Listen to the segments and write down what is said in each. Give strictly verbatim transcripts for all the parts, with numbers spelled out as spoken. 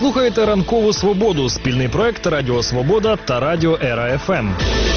слухаєте «Ранкову свободу» – спільний проект Радіо Свобода та Радіо Ера Еф Ем.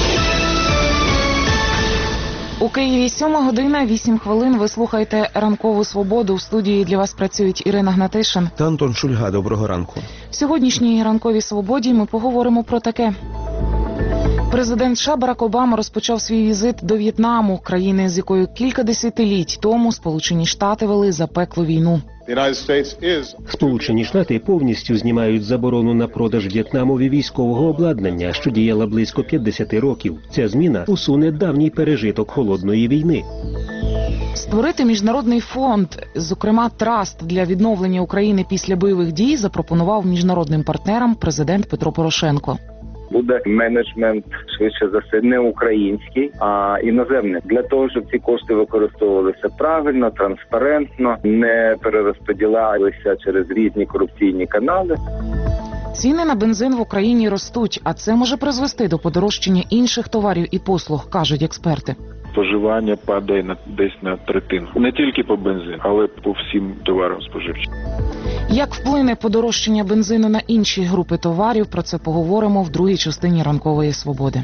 У Києві сьома година, вісім хвилин. Ви слухаєте «Ранкову свободу». У студії для вас працюють Ірина Гнатишин та Антон Шульга. Доброго ранку. В сьогоднішній «Ранковій свободі» ми поговоримо про таке. Президент США Барак Обама розпочав свій візит до В'єтнаму, країни, з якою кілька десятиліть тому Сполучені Штати вели запеклу війну. Сполучені Штати повністю знімають заборону на продаж В'єтнамові військового обладнання, що діяла близько п'ятдесят років. Ця зміна усуне давній пережиток холодної війни. Створити міжнародний фонд, зокрема траст для відновлення України після бойових дій, запропонував міжнародним партнерам президент Петро Порошенко. Буде менеджмент, швидше за все, не український, а іноземний. Для того, щоб ці кошти використовувалися правильно, транспарентно, не перерозподілялися через різні корупційні канали. Ціни на бензин в Україні ростуть, а це може призвести до подорожчання інших товарів і послуг, кажуть експерти. Споживання падає на десь на третину. Не тільки по бензину, але по всім товарам споживчим. Як вплине подорожчання бензину на інші групи товарів, про це поговоримо в другій частині «Ранкової свободи».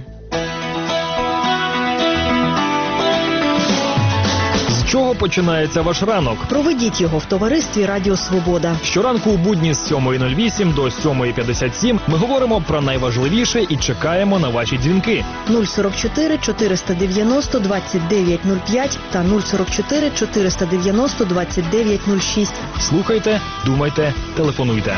З чого починається ваш ранок? Проведіть його в товаристві Радіо Свобода. Щоранку у будні з сьомої нуль вісім до сьомої п'ятдесят сім ми говоримо про найважливіше і чекаємо на ваші дзвінки. нуль сорок чотири чотириста дев'яносто двадцять дев'ять нуль п'ять та нуль сорок чотири чотириста дев'яносто двадцять дев'ять нуль шість. Слухайте, думайте, телефонуйте.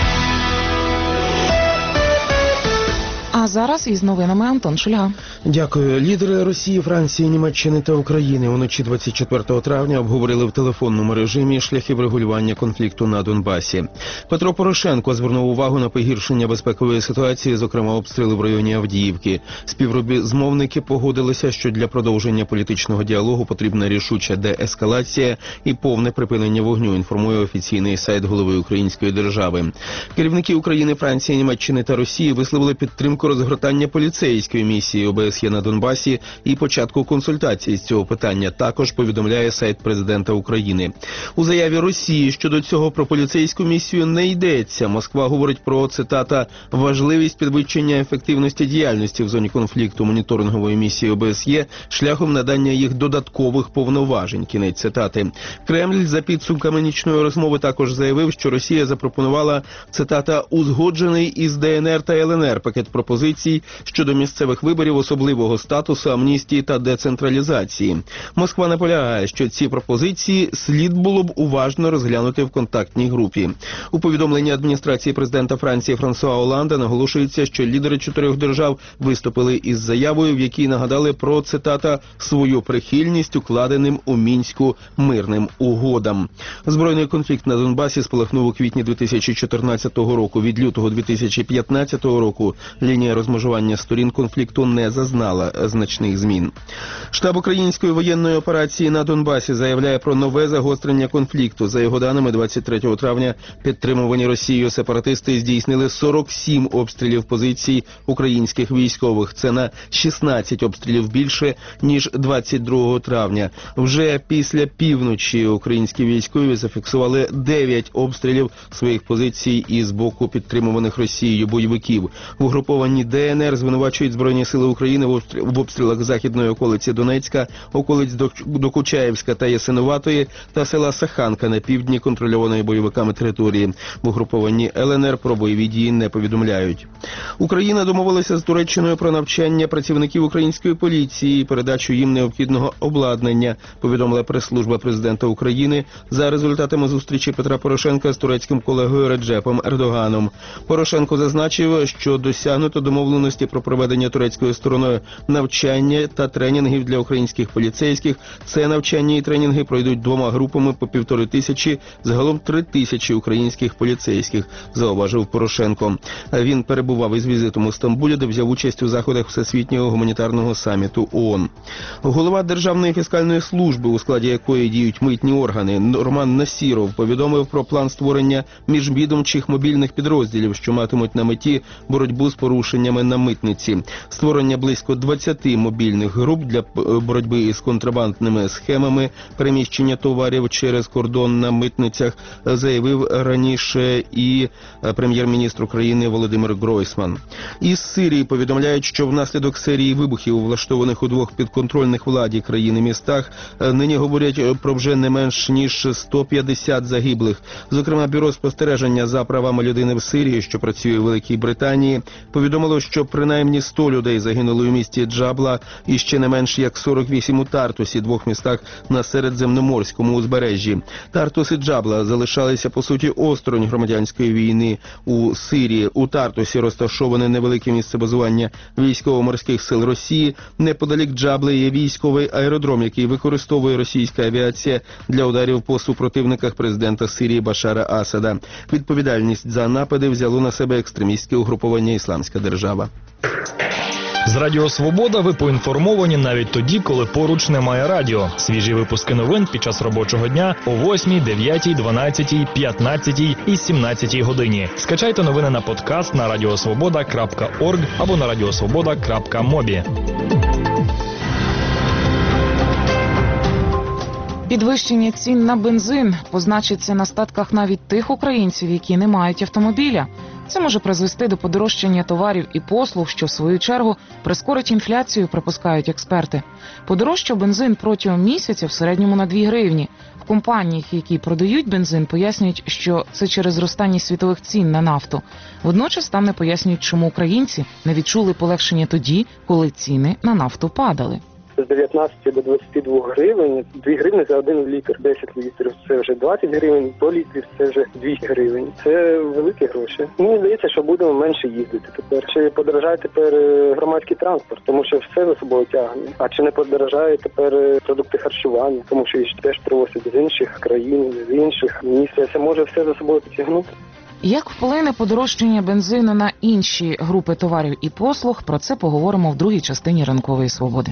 А зараз із новинами Антон Шульга. Дякую. Лідери Росії, Франції, Німеччини та України уночі двадцять четвертого травня обговорили в телефонному режимі шляхи врегулювання конфлікту на Донбасі. Петро Порошенко звернув увагу на погіршення безпекової ситуації, зокрема обстріли в районі Авдіївки. Співробітники погодилися, що для продовження політичного діалогу потрібна рішуча деескалація і повне припинення вогню, інформує офіційний сайт голови Української держави. Керівники України, Франції, Німеччини та Росії висловили підтримку розгортання поліцейської місії О Б С Є на Донбасі і початку консультацій з цього питання, також повідомляє сайт президента України. У заяві Росії щодо цього про поліцейську місію не йдеться. Москва говорить про, цитата, «важливість підвищення ефективності діяльності в зоні конфлікту моніторингової місії О Б С Є шляхом надання їх додаткових повноважень». Кінець цитати. Кремль за підсумками нічної розмови також заявив, що Росія запропонувала, цитата, «узгоджений із Д Н Р та Л Н Р пакет пропозицій щодо місцевих виборів, особливого статусу, амністії та децентралізації». Москва наполягає, що ці пропозиції слід було б уважно розглянути в контактній групі. У повідомленні адміністрації президента Франції Франсуа Оланда наголошується, що лідери чотирьох держав виступили із заявою, в якій нагадали про, цитата, «свою прихильність укладеним у Мінську мирним угодам». Збройний конфлікт на Донбасі спалахнув у квітні дві тисячі чотирнадцятого року. Від лютого дві тисячі п'ятнадцятого року лінія розмежування сторін конфлікту не зазнала значних змін. Штаб української воєнної операції на Донбасі заявляє про нове загострення конфлікту. За його даними, двадцять третього травня підтримувані Росією сепаратисти здійснили сорок сім обстрілів позицій українських військових. Це на шістнадцять обстрілів більше, ніж двадцять другого травня. Вже після півночі українські військові зафіксували дев'ять обстрілів своїх позицій із боку підтримуваних Росією бойовиків. В угрупованні Д Н Р звинувачують Збройні сили України в обстрілах західної околиці Донецька, околиць Докучаєвська та Ясинуватої та села Саханка на півдні контрольованої бойовиками території. В угрупованні Л Н Р про бойові дії не повідомляють. Україна домовилася з Туреччиною про навчання працівників української поліції і передачу їм необхідного обладнання, повідомила прес-служба президента України за результатами зустрічі Петра Порошенка з турецьким колегою Реджепом Ердоганом. Порошенко зазначив, що досягнуто домовленості про проведення турецькою стороною навчання та тренінгів для українських поліцейських. Це навчання і тренінги пройдуть двома групами по півтори тисячі, загалом три тисячі українських поліцейських, зауважив Порошенко. Він перебував із візитом у Стамбулі, де взяв участь у заходах Всесвітнього гуманітарного саміту О О Н. Голова Державної фіскальної служби, у складі якої діють митні органи, Роман Насіров повідомив про план створення міжвідомчих мобільних підрозділів, що матимуть на меті боротьбу з порушеннями на митниці. Створення близько двадцяти мобільних груп для боротьби із контрабандними схемами переміщення товарів через через кордон на митницях, заявив раніше і прем'єр-міністр України Володимир Гройсман. Із Сирії повідомляють, що внаслідок серії вибухів, влаштованих у двох підконтрольних владі країни містах, нині говорять про вже не менш ніж сто п'ятдесят загиблих. Зокрема, бюро спостереження за правами людини в Сирії, що працює у Великій Британії, повідомило, що принаймні сто людей загинули у місті Джабла і ще не менш як сорок вісім у Тартусі, двох містах на середземноморському узбережжі. Тартус і Джабла залишалися, по суті, осторонь громадянської війни у Сирії. У Тартусі розташоване невелике місце базування військово-морських сил Росії. Неподалік Джабли є військовий аеродром, який використовує російська авіація для ударів по супротивниках президента Сирії Башара Асада. Відповідальність за напади взяло на себе екстремістське угруповання «Ісламська держава». З Радіо Свобода ви поінформовані навіть тоді, коли поруч немає радіо. Свіжі випуски новин під час робочого дня о восьмій, дев'ятій, дванадцятій, п'ятнадцятій і сімнадцятій годині. Скачайте новини на подкаст на радіосвобода крапка орг або на радіосвобода крапка мобі. Підвищення цін на бензин позначиться на статках навіть тих українців, які не мають автомобіля. Це може призвести до подорожчання товарів і послуг, що в свою чергу прискорить інфляцію, припускають експерти. Подорожчав бензин протягом місяця в середньому на дві гривні. В компаніях, які продають бензин, пояснюють, що це через зростання світових цін на нафту. Водночас там не пояснюють, чому українці не відчули полегшення тоді, коли ціни на нафту падали. З дев'ятнадцяти до двадцяти двох гривень, дві гривні за один літр, десять літрів, це вже двадцять гривень, сто літрів, це вже двісті гривень. Це великі гроші. Мені здається, що будемо менше їздити тепер. Чи подорожає тепер громадський транспорт, тому що все за собою тягне. А чи не подорожає тепер продукти харчування, тому що їх теж привозять з інших країн, з інших міст. Це може все за собою потягнути. Як вплине подорожчання бензину на інші групи товарів і послуг, про це поговоримо в другій частині «Ранкової свободи».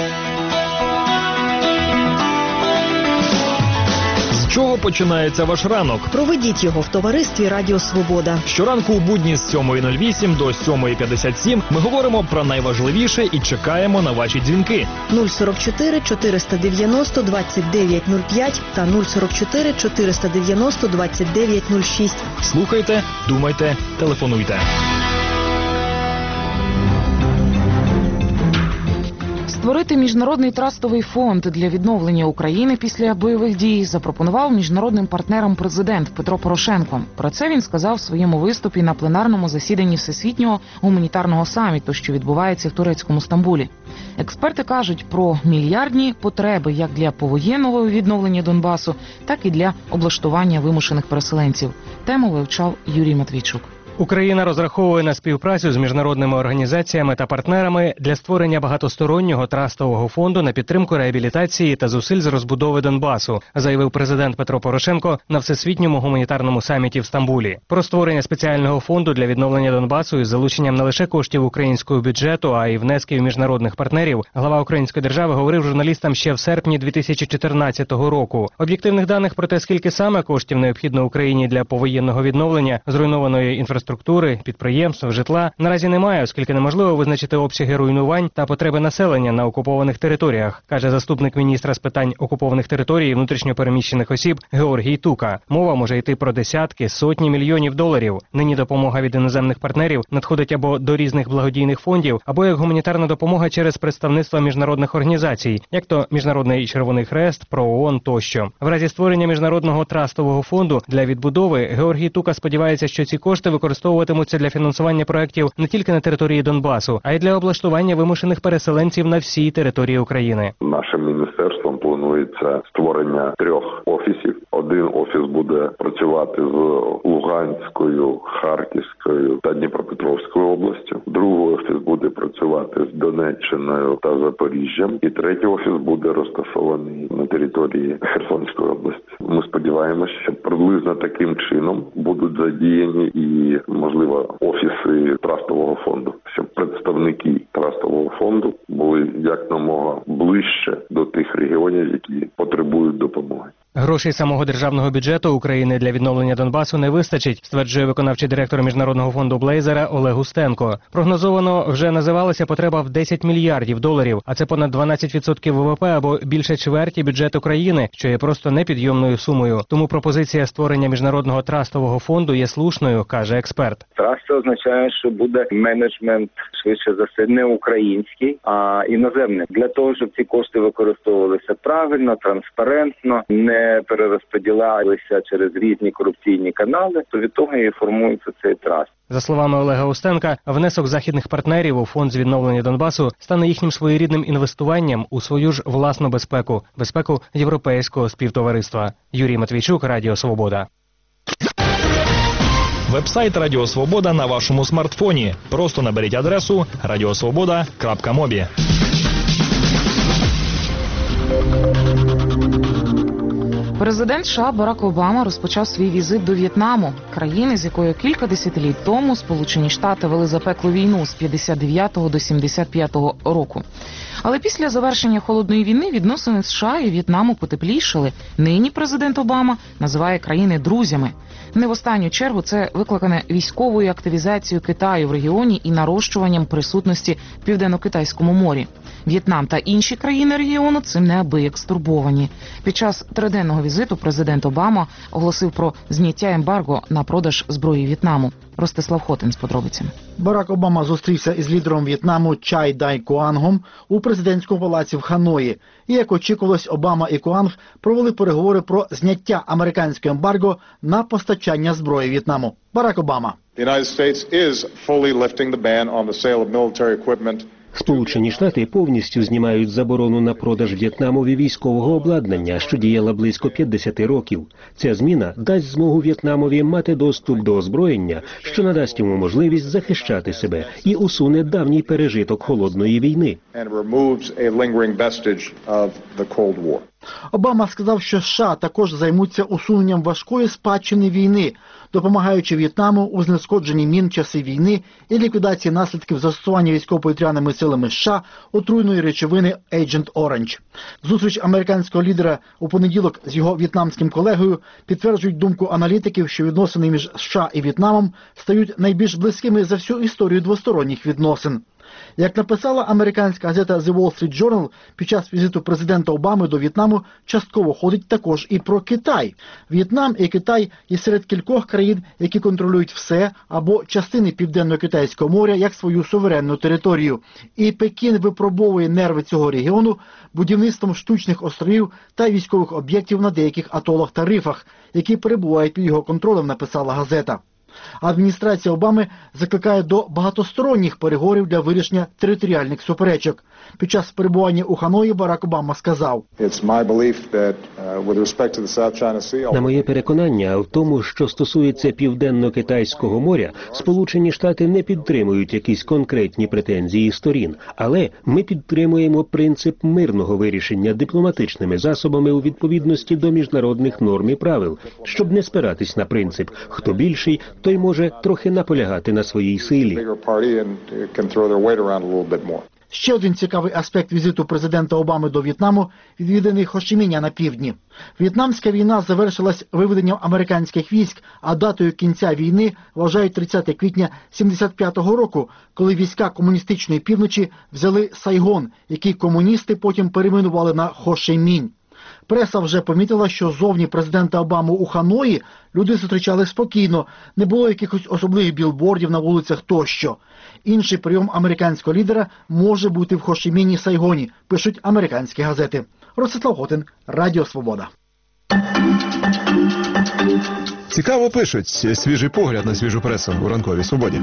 З чого починається ваш ранок? Проведіть його в товаристві Радіо Свобода. Щоранку у будні з сьомої нуль вісім до сьомої п'ятдесят сім ми говоримо про найважливіше і чекаємо на ваші дзвінки. нуль сорок чотири чотириста дев'яносто двадцять дев'ять нуль п'ять та нуль сорок чотири чотириста дев'яносто двадцять дев'ять нуль шість. Слухайте, думайте, телефонуйте. Створити міжнародний трастовий фонд для відновлення України після бойових дій запропонував міжнародним партнерам президент Петро Порошенко. Про це він сказав в своєму виступі на пленарному засіданні Всесвітнього гуманітарного саміту, що відбувається в турецькому Стамбулі. Експерти кажуть про мільярдні потреби як для повоєнного відновлення Донбасу, так і для облаштування вимушених переселенців. Тему вивчав Юрій Матвійчук. Україна розраховує на співпрацю з міжнародними організаціями та партнерами для створення багатостороннього трастового фонду на підтримку реабілітації та зусиль з розбудови Донбасу, заявив президент Петро Порошенко на Всесвітньому гуманітарному саміті в Стамбулі. Про створення спеціального фонду для відновлення Донбасу із залученням не лише коштів українського бюджету, а й внесків міжнародних партнерів глава української держави говорив журналістам ще в серпні дві тисячі чотирнадцятого року. Об'єктивних даних про те, скільки саме коштів необхідно Україні для повоєнного відновлення зруйнованої інфраструктури, структури, підприємств, житла наразі немає, оскільки неможливо визначити обсяги руйнувань та потреби населення на окупованих територіях, каже заступник міністра з питань окупованих територій і внутрішньопереміщених осіб Георгій Тука. Мова може йти про десятки, сотні мільйонів доларів. Нині допомога від іноземних партнерів надходить або до різних благодійних фондів, або як гуманітарна допомога через представництва міжнародних організацій, як то Міжнародний Червоний Хрест, ПРООН тощо. В разі створення міжнародного трастового фонду для відбудови Георгій Тука сподівається, що ці кошти використовують використовуватимуться для фінансування проєктів не тільки на території Донбасу, а й для облаштування вимушених переселенців на всій території України. Нашим міністерством планується створення трьох офісів. Один офіс буде працювати з Луганською, Харківською та Дніпропетровською областю. Другий офіс буде працювати з Донеччиною та Запоріжжям. І третій офіс буде розташований на території Херсонської області. Ми сподіваємося, що приблизно таким чином будуть задіяні і, можливо, офіси трастового фонду, щоб представники трастового фонду були якомога ближче до тих регіонів, які потребують допомоги. Грошей самого державного бюджету України для відновлення Донбасу не вистачить, стверджує виконавчий директор Міжнародного фонду Блейзера Олег Устенко. Прогнозовано вже називалася потреба в десять мільярдів доларів, а це понад дванадцять відсотків ВВП або більше чверті бюджету країни, що є просто непідйомною сумою. Тому пропозиція створення Міжнародного трастового фонду є слушною, каже експерт. Траст означає, що буде менеджмент швидше за все не український, а іноземний. Для того, щоб ці кошти використовувалися правильно, транспарентно, не перерозподілялися через різні корупційні канали, то від того і формується цей траст. За словами Олега Устенка, внесок західних партнерів у фонд з відновлення Донбасу стане їхнім своєрідним інвестуванням у свою ж власну безпеку, безпеку європейського співтовариства. Юрій Матвійчук, Радіо Свобода. Вебсайт Радіо Свобода на вашому смартфоні. Просто наберіть адресу радіосвобода крапка мобі. Президент США Барак Обама розпочав свій візит до В'єтнаму, країни, з якою кілька десятиліть тому Сполучені Штати вели запеклу війну з п'ятдесят дев'ятого до сімдесят п'ятого року. Але після завершення холодної війни відносини США і В'єтнаму потеплішали. Нині президент Обама називає країни друзями. Не в останню чергу це викликане військовою активізацією Китаю в регіоні і нарощуванням присутності в Південно-Китайському морі. В'єтнам та інші країни регіону цим неабияк стурбовані. Під час триденного візиту президент Обама оголосив про зняття ембарго на продаж зброї В'єтнаму. Ростислав Хотин з подробицями. Барак Обама зустрівся із лідером В'єтнаму Чай Дай Куангом у президентському палаці в Ханої. І, як очікувалось, Обама і Куанг провели переговори про зняття американського ембарго на постачання зброї В'єтнаму. Барак Обама. Сполучені Штати повністю знімають заборону на продаж В'єтнамові військового обладнання, що діяла близько п'ятдесят років. Ця зміна дасть змогу В'єтнамові мати доступ до озброєння, що надасть йому можливість захищати себе і усуне давній пережиток холодної війни. Обама сказав, що США також займуться усуненням важкої спадщини війни, допомагаючи В'єтнаму у знешкодженні мін часи війни і ліквідації наслідків застосування військово-повітряними силами США отруйної речовини Agent Orange. Зустріч американського лідера у понеділок з його в'єтнамським колегою підтверджують думку аналітиків, що відносини між США і В'єтнамом стають найбільш близькими за всю історію двосторонніх відносин. Як написала американська газета The Wall Street Journal, під час візиту президента Обами до В'єтнаму частково ходить також і про Китай. В'єтнам і Китай є серед кількох країн, які контролюють все або частини Південно-Китайського моря як свою суверенну територію. І Пекін випробовує нерви цього регіону будівництвом штучних островів та військових об'єктів на деяких атолах та рифах, які перебувають під його контролем, написала газета. Адміністрація Обами закликає до багатосторонніх переговорів для вирішення територіальних суперечок. Під час перебування у Ханої Барак Обама сказав: На моє переконання в тому, що стосується Південно-Китайського моря, Сполучені Штати не підтримують якісь конкретні претензії сторін, але ми підтримуємо принцип мирного вирішення дипломатичними засобами у відповідності до міжнародних норм і правил, щоб не спиратись на принцип «хто більший, той може трохи наполягати на своїй силі». Ще один цікавий аспект візиту президента Обами до В'єтнаму – відвіданий Хошиміня на півдні. В'єтнамська війна завершилась виведенням американських військ, а датою кінця війни вважають тридцяте квітня сімдесят п'ятого року, коли війська комуністичної півночі взяли Сайгон, який комуністи потім перейменували на Хошимінь. Преса вже помітила, що зовні президента Обаму у Ханої люди зустрічали спокійно, не було якихось особливих білбордів на вулицях тощо. Інший прийом американського лідера може бути в Хошиміні, Сайгоні, пишуть американські газети. Ростислав Хотин, Радіо Свобода. Цікаво пишуть. Свіжий погляд на свіжу пресу у ранковій Свободі.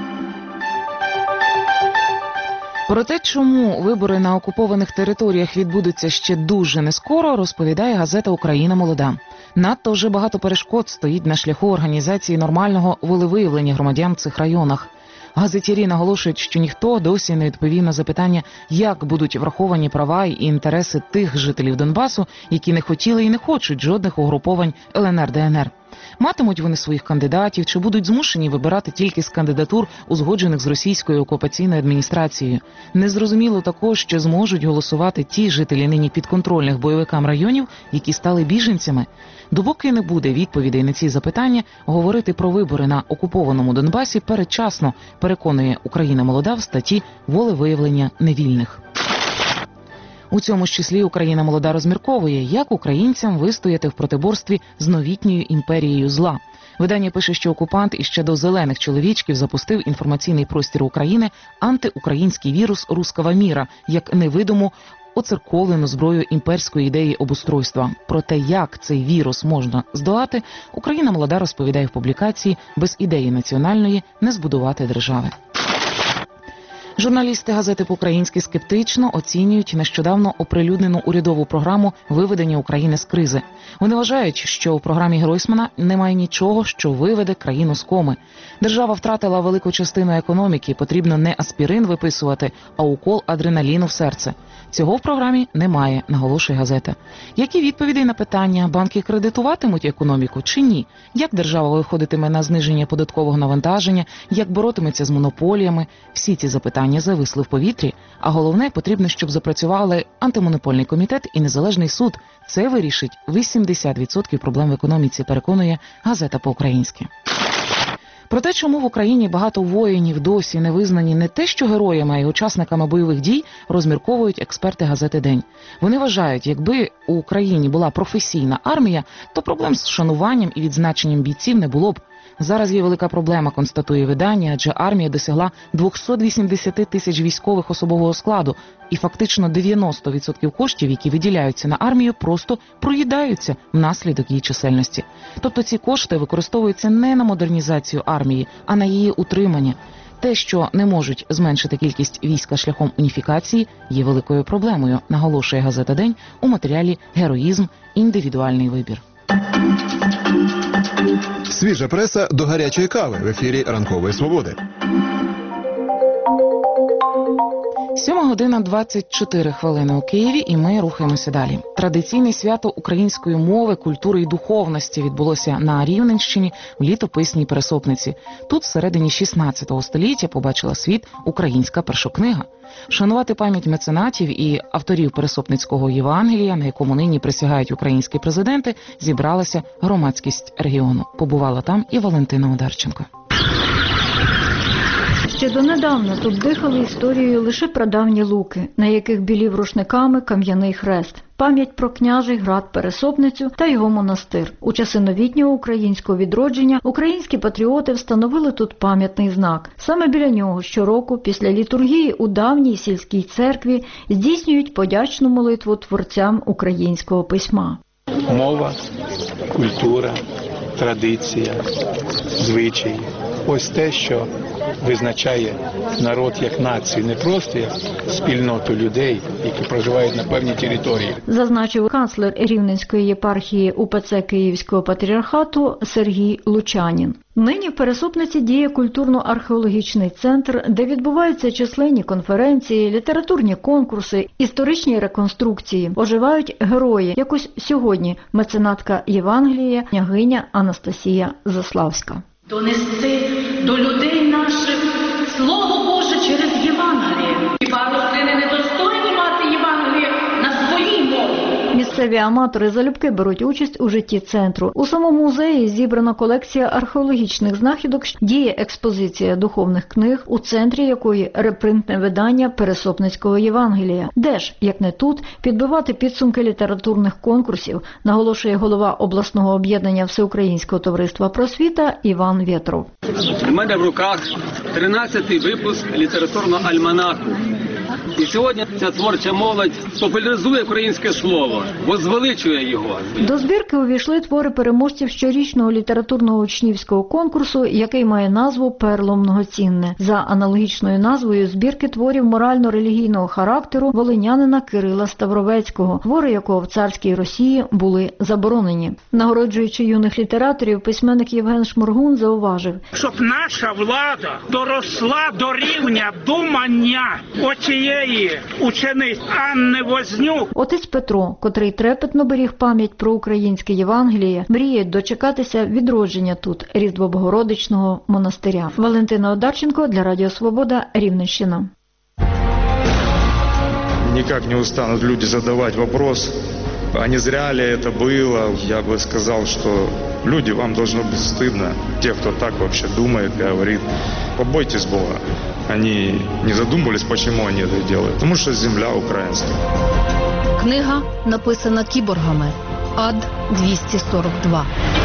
Про те, чому вибори на окупованих територіях відбудуться ще дуже нескоро, розповідає газета «Україна молода». Надто вже багато перешкод стоїть на шляху організації нормального волевиявлення громадян в цих районах. Газетярі наголошують, що ніхто досі не відповів на запитання, як будуть враховані права і інтереси тих жителів Донбасу, які не хотіли і не хочуть жодних угруповань ел ен ер де ен ер. Матимуть вони своїх кандидатів чи будуть змушені вибирати тільки з кандидатур, узгоджених з російською окупаційною адміністрацією. Незрозуміло також, чи зможуть голосувати ті жителі нині підконтрольних бойовикам районів, які стали біженцями. Допоки не буде відповідей на ці запитання, говорити про вибори на окупованому Донбасі передчасно, переконує Україна молода в статті «Волевиявлення невільних». У цьому ж числі Україна молода розмірковує, як українцям вистояти в протиборстві з новітньою імперією зла. Видання пише, що окупант іще до зелених чоловічків запустив інформаційний простір України антиукраїнський вірус «Руского міра» як невидиму оцерковлену зброю імперської ідеї обустройства. Про те, як цей вірус можна здолати, Україна молода розповідає в публікації «Без ідеї національної не збудувати держави». Журналісти газети «По-українськи» скептично оцінюють нещодавно оприлюднену урядову програму виведення України з кризи. Вони вважають, що у програмі Гройсмана немає нічого, що виведе країну з коми. Держава втратила велику частину економіки, потрібно не аспірин виписувати, а укол адреналіну в серце. Цього в програмі немає, наголошує газета. Які відповіді на питання, банки кредитуватимуть економіку чи ні? Як держава виходитиме на зниження податкового навантаження? Як боротиметься з монополіями? Всі ці запитання зависли в повітрі, а головне, потрібно, щоб запрацювали антимонопольний комітет і незалежний суд. Це вирішить вісімдесят відсотків проблем в економіці, переконує газета «По-українськи». Про те, чому в Україні багато воїнів досі не визнані не те що героями, а й учасниками бойових дій, розмірковують експерти газети «День». Вони вважають, якби у Україні була професійна армія, то проблем з вшануванням і відзначенням бійців не було б. Зараз є велика проблема, констатує видання, адже армія досягла двісті вісімдесят тисяч військових особового складу, і фактично дев'яносто відсотків коштів, які виділяються на армію, просто проїдаються внаслідок її чисельності. Тобто ці кошти використовуються не на модернізацію армії, а на її утримання. Те, що не можуть зменшити кількість війська шляхом уніфікації, є великою проблемою, наголошує газета «День» у матеріалі «Героїзм. Індивідуальний вибір». Свіжа преса до гарячої кави в ефірі «Ранкової свободи». Сьома година двадцять чотири хвилини у Києві, і ми рухаємося далі. Традиційне свято української мови, культури і духовності відбулося на Рівненщині в літописній Пересопниці. Тут всередині шістнадцятого століття побачила світ українська першокнига. Вшанувати пам'ять меценатів і авторів Пересопницького Євангелія, на якому нині присягають українські президенти, зібралася громадськість регіону. Побувала там і Валентина Одарченко. Ще донедавна тут дихали історією лише прадавні луки, на яких білів рушниками кам'яний хрест. Пам'ять про княжий град Пересопницю та його монастир. У часи новітнього українського відродження українські патріоти встановили тут пам'ятний знак. Саме біля нього щороку після літургії у давній сільській церкві здійснюють подячну молитву творцям українського письма. Мова, культура, традиція, звичаї. Ось те, що визначає народ як націю, не просто як спільноту людей, які проживають на певній території. Зазначив канцлер Рівненської єпархії УПЦ Київського патріархату Сергій Лучанін. Нині в Пересопниці діє культурно-археологічний центр, де відбуваються численні конференції, літературні конкурси, історичні реконструкції. Оживають герої. Якось сьогодні меценатка Євангелія, княгиня Анастасія Заславська. Донести до людей наших Слово Боже через Євангеліє. Хіба рослини недостойні мати Євангеліє на своїй мові? Місцеві аматори залюбки беруть участь у житті центру. У самому музеї зібрана колекція археологічних знахідок, діє експозиція духовних книг, у центрі якої репринтне видання Пересопницького Євангелія. Де ж, як не тут, підбивати підсумки літературних конкурсів, наголошує голова обласного об'єднання Всеукраїнського товариства просвіта Іван Вєтров. У мене в руках тринадцятий випуск літературного альманаху. І сьогодні ця творча молодь популяризує українське слово, возвеличує його. До збірки увійшли твори переможців щорічного літературного учнівського конкурсу, який має назву «Перло многоцінне». За аналогічною назвою збірки творів морально-релігійного характеру волинянина Кирила Ставровецького, твори якого в царській Росії були заборонені. Нагороджуючи юних літераторів, письменник Євген Шморгун зауважив: щоб наша влада доросла до рівня думання оцієї цієї учениці Анни Вознюк. Отець Петро, котрий трепетно беріг пам'ять про українське Євангеліє, мріє дочекатися відродження тут Різдво-Богородичного монастиря. Валентина Одарченко для Радіо Свобода, Рівненщина. Никак не устанут люди задавать вопрос, а не зря ли это было. Я бы сказал, что люди, вам должно быть стыдно. Те, кто так вообще думает, говорит, побойтесь Бога. Они не задумывались, почему они это делают. Потому что земля украинская. Книга написана кіборгами. Ад двісті сорок два.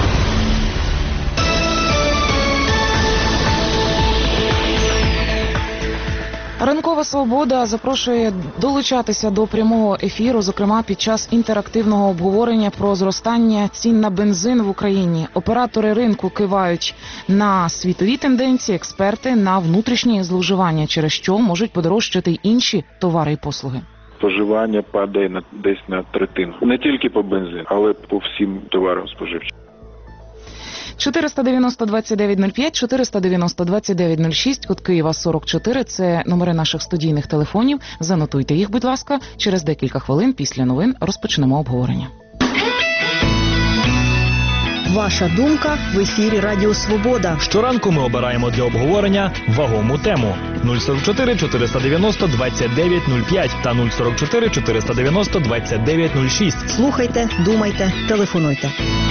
Ранкова Свобода запрошує долучатися до прямого ефіру, зокрема під час інтерактивного обговорення про зростання цін на бензин в Україні. Оператори ринку кивають на світові тенденції, експерти на внутрішні зловживання, через що можуть подорожчати й інші товари і послуги. Споживання падає на десь на третину. Не тільки по бензину, але по всім товарам споживчим. чотириста дев'яносто двадцять дев'ять нуль п'ять, чотириста дев'яносто двадцять дев'ять нуль шість, код Києва сорок чотири – це номери наших студійних телефонів. Занотуйте їх, будь ласка. Через декілька хвилин після новин розпочнемо обговорення. Ваша думка в ефірі Радіо Свобода. Щоранку ми обираємо для обговорення вагому тему. нуль сорок чотири чотириста дев'яносто двадцять дев'ять нуль п'ять та нуль сорок чотири чотириста дев'яносто двадцять дев'ять нуль шість. Слухайте, думайте, телефонуйте.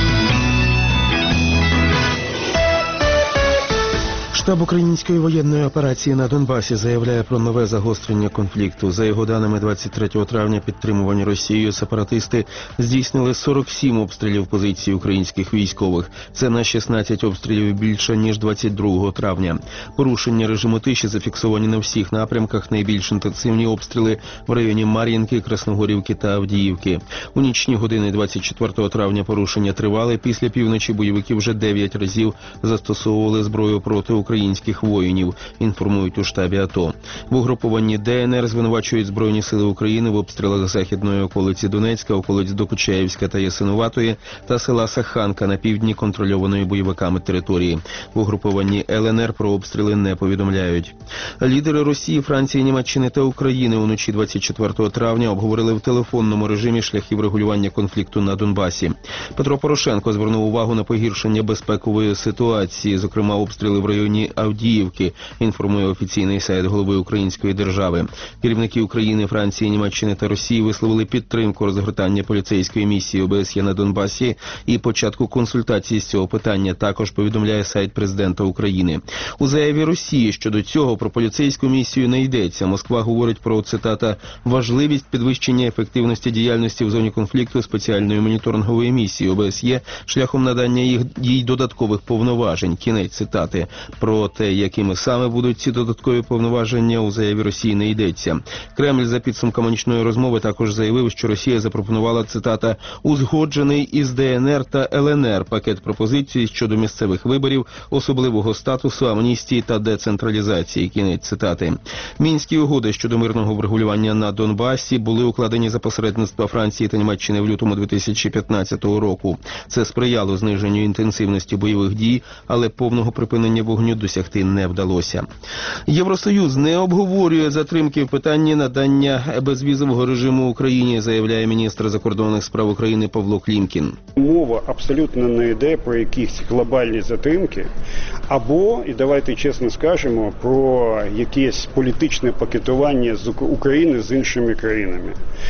Штаб української воєнної операції на Донбасі заявляє про нове загострення конфлікту. За його даними, двадцять третього травня підтримувані Росією сепаратисти здійснили сорок сім обстрілів позицій українських військових. Це на шістнадцять обстрілів більше, ніж двадцять другого травня. Порушення режиму тиші зафіксовані на всіх напрямках. Найбільш інтенсивні обстріли в районі Мар'їнки, Красногорівки та Авдіївки. У нічні години двадцять четвертого травня порушення тривали. Після півночі бойовики вже дев'ять разів застосовували зброю проти українських воїнів, інформують у штабі АТО. В угрупованні ДНР звинувачують Збройні сили України в обстрілах західної околиці Донецька, околиць Докучаєвська та Ясинуватої та села Саханка на півдні контрольованої бойовиками території. В угрупованні ЛНР про обстріли не повідомляють. Лідери Росії, Франції, Німеччини та України уночі двадцять четвертого травня обговорили в телефонному режимі шляхи врегулювання конфлікту на Донбасі. Петро Порошенко звернув увагу на погіршення безпекової ситуації, зокрема обстріли в районі Авдіївки, інформує офіційний сайт голови української держави. Керівники України, Франції, Німеччини та Росії висловили підтримку розгортання поліцейської місії ОБСЄ на Донбасі і початку консультацій з цього питання, також повідомляє сайт президента України. У заяві Росії щодо цього про поліцейську місію не йдеться. Москва говорить про, цитата, важливість підвищення ефективності діяльності в зоні конфлікту спеціальної моніторингової місії ОБСЄ шляхом надання їх їй додаткових повноважень. Кінець цитати. Про те, якими саме будуть ці додаткові повноваження, у заяві Росії не йдеться. Кремль за підсумками нічної розмови також заявив, що Росія запропонувала, цитата, узгоджений із ДНР та ЛНР пакет пропозицій щодо місцевих виборів, особливого статусу, амністії та децентралізації. Кінець цитати. Мінські угоди щодо мирного врегулювання на Донбасі були укладені за посередництва Франції та Німеччини в лютому дві тисячі п'ятнадцятого року. Це сприяло зниженню інтенсивності бойових дій, але повного припинення вогню досягти не вдалося. Євросоюз не обговорює затримки в питанні надання безвізового режиму Україні, заявляє міністр закордонних справ України Павло Клімкін. Мова абсолютно не йде про якісь глобальні затримки, або, і давайте чесно скажемо, про якесь політичне пакетування з України з іншими країнами.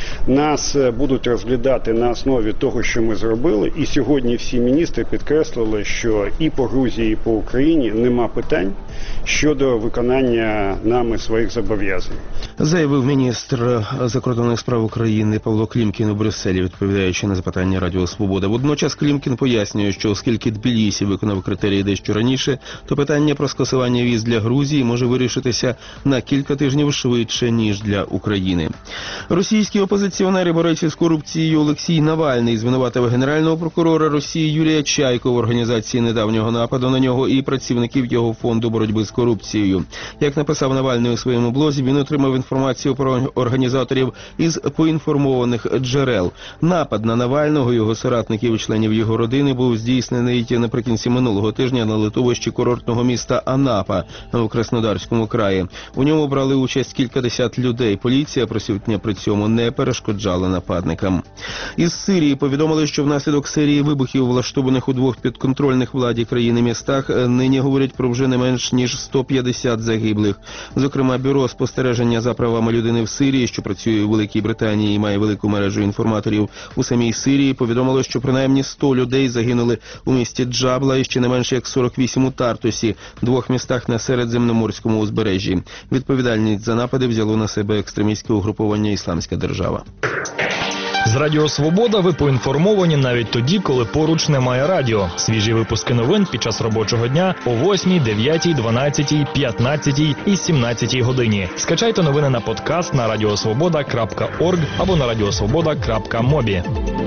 Нас будуть розглядати на основі того, що ми зробили, і сьогодні всі міністри підкреслили, що і по Грузії, і по Україні нема питань щодо виконання нами своїх зобов'язань. Заявив міністр закордонних справ України Павло Клімкін у Брюсселі, відповідаючи на запитання Радіо Свобода. Водночас Клімкін пояснює, що оскільки Тбілісі виконав критерії дещо раніше, то питання про скасування віз для Грузії може вирішитися на кілька тижнів швидше, ніж для України. Російські опозиціонери, борються з корупцією, Олексій Навальний звинуватив генерального прокурора Росії Юрія Чайко в організації недавнього нападу на нього і працівників його Міжнародного фонду боротьби з корупцією. Як написав Навальний у своєму блозі, він отримав інформацію про організаторів із поінформованих джерел. Напад на Навального, його соратників і членів його родини був здійснений наприкінці минулого тижня на литовищі курортного міста Анапа у Краснодарському краї. У ньому брали участь кількадесят людей. Поліція присутня при цьому не перешкоджала нападникам. Із Сирії повідомили, що внаслідок серії вибухів, влаштованих у двох підконтрольних владі країни містах, нині говорять про вже не менш ніж сто п'ятдесят загиблих. Зокрема, бюро спостереження за правами людини в Сирії, що працює у Великій Британії і має велику мережу інформаторів у самій Сирії, повідомило, що принаймні сто людей загинули у місті Джабла і ще не менше як сорок вісім у Тартусі, двох містах на Середземноморському узбережжі. Відповідальність за напади взяло на себе екстремістське угруповання «Ісламська держава». З Радіо Свобода ви поінформовані навіть тоді, коли поруч немає радіо. Свіжі випуски новин під час робочого дня о восьмій, дев'ятій, дванадцятій, п'ятнадцятій і сімнадцятій годині. Скачайте новини на подкаст на радіосвобода крапка орг або на радіосвобода крапка мобі.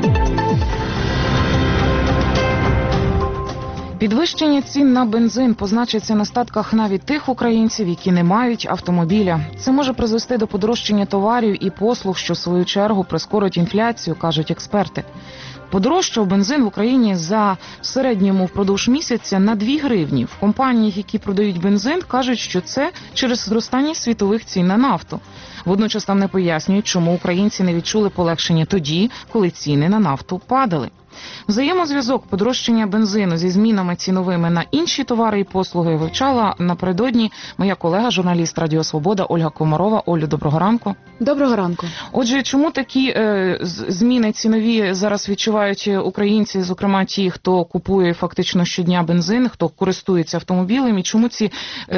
Підвищення цін на бензин позначиться на статках навіть тих українців, які не мають автомобіля. Це може призвести до подорожчання товарів і послуг, що в свою чергу прискорить інфляцію, кажуть експерти. Подорожчав бензин в Україні за в середньому впродовж місяця на дві гривні. В компаніях, які продають бензин, кажуть, що це через зростання світових цін на нафту. Водночас там не пояснюють, чому українці не відчули полегшення тоді, коли ціни на нафту падали. Взаємозв'язок подорожчання бензину зі змінами ціновими на інші товари і послуги вивчала напередодні моя колега, журналіст Радіо Свобода Ольга Комарова. Олю, доброго ранку. Доброго ранку. Отже, чому такі е, зміни цінові зараз відчувають українці, зокрема ті, хто купує фактично щодня бензин, хто користується автомобілем, і чому ці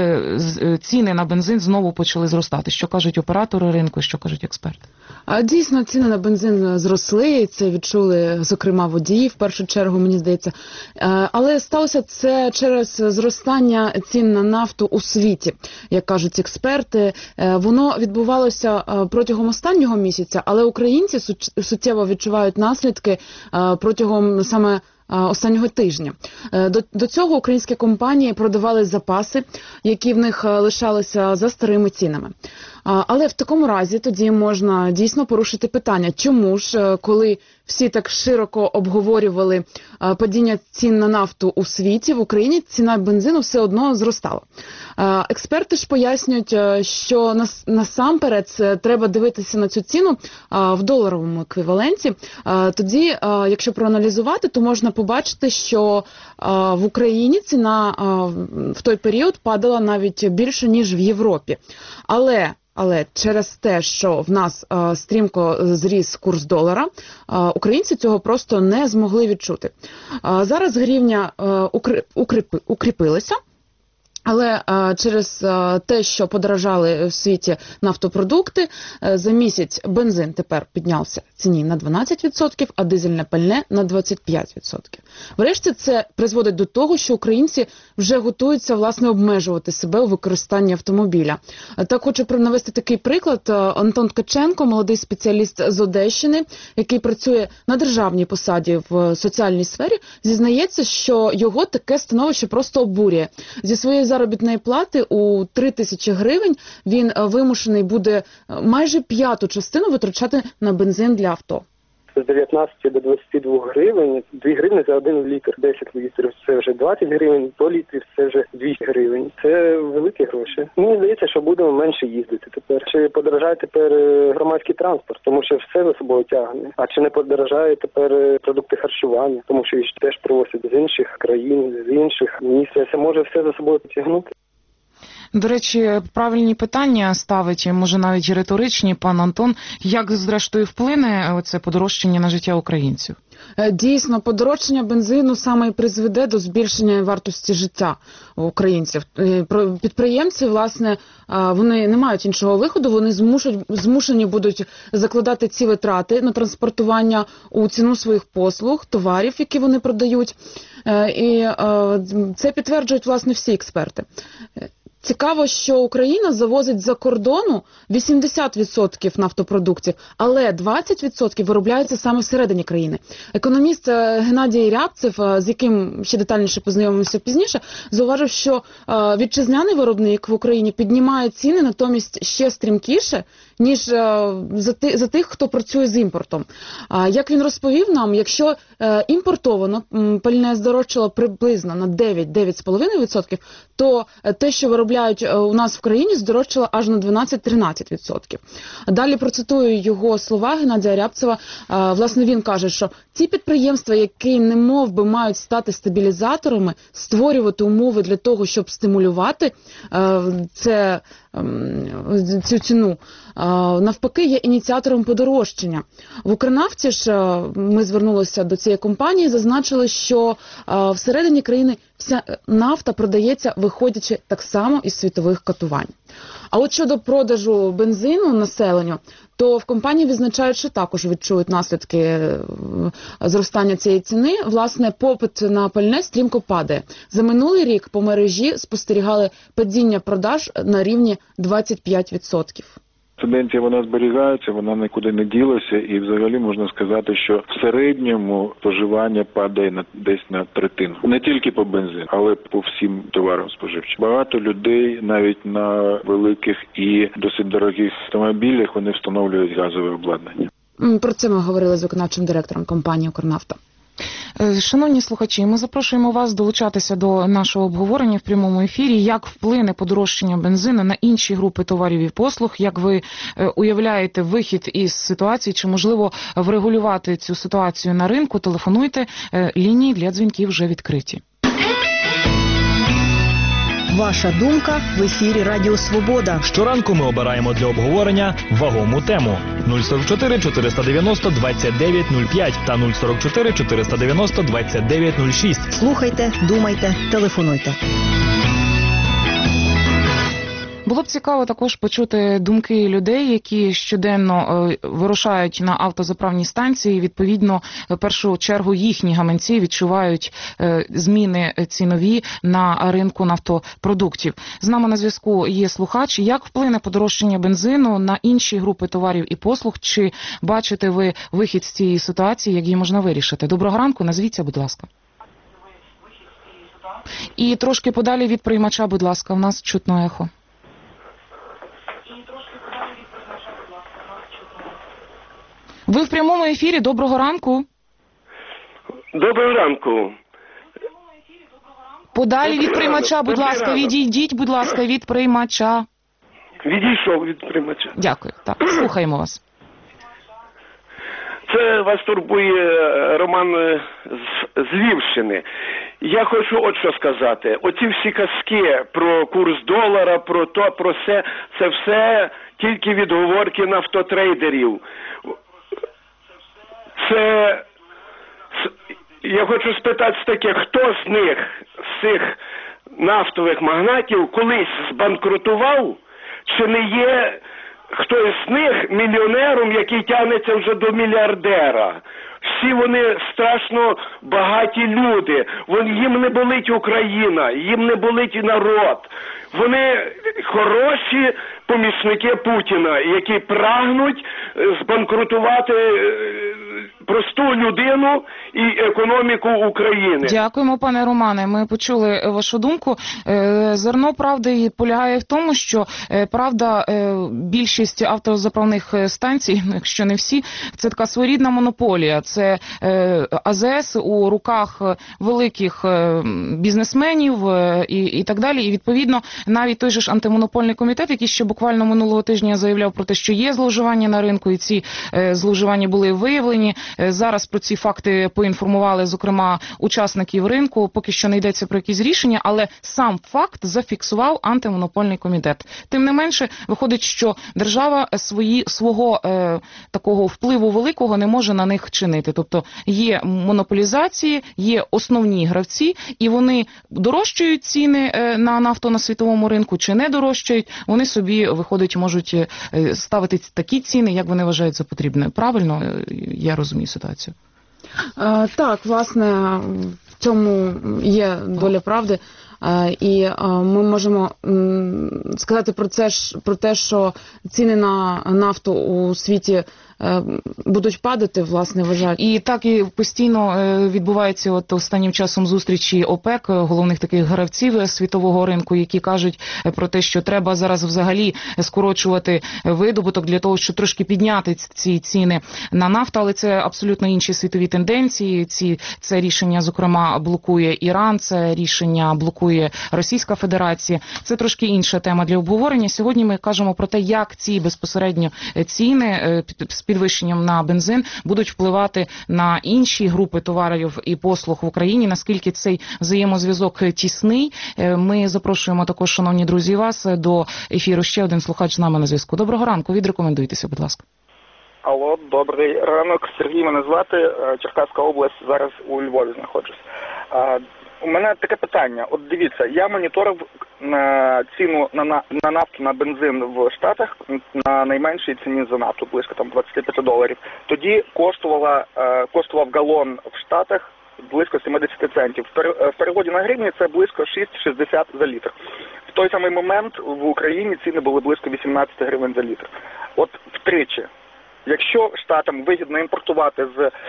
е, ціни на бензин знову почали зростати? Що кажуть оператори ринку, що кажуть експерти? Дійсно, ціни на бензин зросли, це відчули, зокрема, водії, в першу чергу, мені здається. Але сталося це через зростання цін на нафту у світі, як кажуть експерти. Воно відбувалося протягом останнього місяця, але українці суттєво відчувають наслідки протягом саме останнього тижня. До, до цього українські компанії продавали запаси, які в них лишалися за старими цінами. Але в такому разі тоді можна дійсно порушити питання, чому ж, коли всі так широко обговорювали падіння цін на нафту у світі, в Україні ціна бензину все одно зростала. Експерти ж пояснюють, що насамперед треба дивитися на цю ціну в доларовому еквіваленті. Тоді, якщо проаналізувати, то можна побачити, що в Україні ціна в той період падала навіть більше, ніж в Європі. Але Але через те, що в нас е, стрімко зріс курс долара, е, українці цього просто не змогли відчути. Е, зараз гривня е, укріп, укріп, укріпилася. Але а, через а, те, що подорожали в світі нафтопродукти, а, за місяць бензин тепер піднявся в ціні на дванадцять відсотків, а дизельне пальне на двадцять п'ять відсотків. Врешті це призводить до того, що українці вже готуються, власне, обмежувати себе у використанні автомобіля. А, так хочу навести такий приклад. А, Антон Ткаченко, молодий спеціаліст з Одещини, який працює на державній посаді в соціальній сфері, зізнається, що його таке становище просто обурює. Зі своєї заробітної плати у три тисячі гривень він вимушений буде майже п'яту частину витрачати на бензин для авто. З дев'ятнадцяти до двадцяти двох гривень, дві гривні за один літр, десять літрів це вже двадцять гривень, сто літрів це вже двісті гривень. Це великі гроші. Мені здається, що будемо менше їздити тепер. Чи подорожає тепер громадський транспорт, тому що все за собою тягне. А чи не подорожає тепер продукти харчування, тому що їх теж привозять з інших країн, з інших міст. Це може все за собою тягнути. До речі, правильні питання ставить, може навіть риторичні, пан Антон. Як, зрештою, вплине оце подорожчання на життя українців? Дійсно, подорожчання бензину саме і призведе до збільшення вартості життя українців. Підприємці, власне, вони не мають іншого виходу, вони змушуть, змушені будуть закладати ці витрати на транспортування у ціну своїх послуг, товарів, які вони продають. І це підтверджують, власне, всі експерти. Цікаво, що Україна завозить за кордону вісімдесят відсотків нафтопродуктів, але двадцять відсотків виробляються саме всередині країни. Економіст Геннадій Рябцев, з яким ще детальніше познайомимося пізніше, зауважив, що вітчизняний виробник в Україні піднімає ціни натомість ще стрімкіше, ніж за, ти, за тих, хто працює з імпортом. Як він розповів нам, якщо імпортовано пальне здорожчало приблизно на дев'ять - дев'ять з половиною відсотків, то те, що виробляють у нас в країні, здорожчало аж на дванадцять - тринадцять відсотків. Далі процитую його слова Геннадія Рябцева. Власне, він каже, що ті підприємства, які немов би мають стати стабілізаторами, створювати умови для того, щоб стимулювати це, цю ціну, навпаки, є ініціатором подорожчання. В Укрнафті ж ми звернулися до цієї компанії, зазначили, що всередині країни вся нафта продається, виходячи так само із світових котувань. А от щодо продажу бензину населенню, то в компанії відзначають, що також відчують наслідки зростання цієї ціни. Власне, попит на пальне стрімко падає. За минулий рік по мережі спостерігали падіння продаж на рівні двадцять п'ять відсотків. Тенденція вона зберігається, вона нікуди не ділася, і взагалі можна сказати, що в середньому споживання падає на десь на третину. Не тільки по бензину, але по всім товарам споживчим. Багато людей навіть на великих і досить дорогих автомобілях вони встановлюють газове обладнання. Про це ми говорили з виконавчим директором компанії «Укрнафта». Шановні слухачі, ми запрошуємо вас долучатися до нашого обговорення в прямому ефірі. Як вплине подорожчання бензину на інші групи товарів і послуг? Як ви уявляєте вихід із ситуації? Чи можливо врегулювати цю ситуацію на ринку? Телефонуйте, лінії для дзвінків вже відкриті. Ваша думка в ефірі Радіо Свобода. Щоранку ми обираємо для обговорення вагому тему. нуль сорок чотири чотириста дев'яносто двадцять дев'ять нуль п'ять та нуль сорок чотири чотириста дев'яносто двадцять дев'ять нуль шість. Слухайте, думайте, телефонуйте. Було б цікаво також почути думки людей, які щоденно е, вирушають на автозаправні станції. Відповідно, в першу чергу їхні гаманці відчувають е, зміни цінові на ринку нафтопродуктів. З нами на зв'язку є слухач. Як вплине подорожчання бензину на інші групи товарів і послуг? Чи бачите ви вихід з цієї ситуації, як її можна вирішити? Доброго ранку, назвіться, будь ласка. І трошки подалі від приймача, будь ласка, в нас чутно ехо. Ви в прямому ефірі. Доброго ранку. Доброго ранку. Подалі від приймача, будь ласка, відійдіть, будь ласка, від приймача. Відійшов від приймача. Дякую. Так, слухаємо вас. Це вас турбує Роман з, з Львівщини. Я хочу от що сказати. Оці всі казки про курс долара, про то, про все, це все тільки відговорки нафтотрейдерів. Це, я хочу спитати таке, хто з них, з цих нафтових магнатів, колись збанкрутував, чи не є хтось з них мільйонером, який тягнеться вже до мільярдера? Всі вони страшно багаті люди. Вон, їм не болить Україна, їм не болить і народ. Вони хороші помічники Путіна, які прагнуть збанкрутувати просту людину і економіку України. Дякуємо, пане Романе. Ми почули вашу думку. Зерно правди полягає в тому, що, правда, більшість автозаправних станцій, якщо не всі, це така своєрідна монополія. Це АЗС у руках великих бізнесменів і, і так далі. І, відповідно, навіть той же ж антимонопольний комітет, який ще буквально минулого тижня заявляв про те, що є зловживання на ринку, і ці зловживання були виявлені. Зараз про ці факти поінформували, зокрема, учасників ринку. Поки що не йдеться про якісь рішення, але сам факт зафіксував антимонопольний комітет. Тим не менше, виходить, що держава свої, свого е, такого впливу великого не може на них чинити. Тобто є монополізації, є основні гравці, і вони дорожчають ціни е, на нафту на світовому ринку чи не дорожчають, вони собі, виходить, можуть е, ставити такі ціни, як вони вважають за потрібне. Правильно я розумію ситуацію? Так, власне, в цьому є доля правди. І ми можемо сказати про це, про те, що ціни на нафту у світі будуть падати, власне, вважають. І так і постійно відбувається от останнім часом зустрічі ОПЕК, головних таких гравців світового ринку, які кажуть про те, що треба зараз взагалі скорочувати видобуток для того, щоб трошки підняти ці ціни на нафту, але це абсолютно інші світові тенденції. Ці, це рішення, зокрема, блокує Іран, це рішення блокує Російська Федерація. Це трошки інша тема для обговорення. Сьогодні ми кажемо про те, як ці безпосередньо ціни з підвищенням на бензин будуть впливати на інші групи товарів і послуг в Україні, наскільки цей взаємозв'язок тісний. Ми запрошуємо також, шановні друзі, вас до ефіру. Ще один слухач з нами на зв'язку. Доброго ранку, відрекомендуйтеся, будь ласка. Алло, добрий ранок. Сергій мене звати, Черкаська область, зараз у Львові знаходжусь. У мене таке питання. От дивіться, я моніторив на ціну на, на, на нафту, на бензин в Штатах на найменшій ціні за нафту, близько там двадцять п'ять доларів. Тоді коштувала, коштував галон в Штатах близько сімдесят центів. В переводі на гривні це близько шість шістдесят за літр. В той самий момент в Україні ціни були близько вісімнадцять гривень за літр. От втричі. Якщо Штатам вигідно імпортувати з е,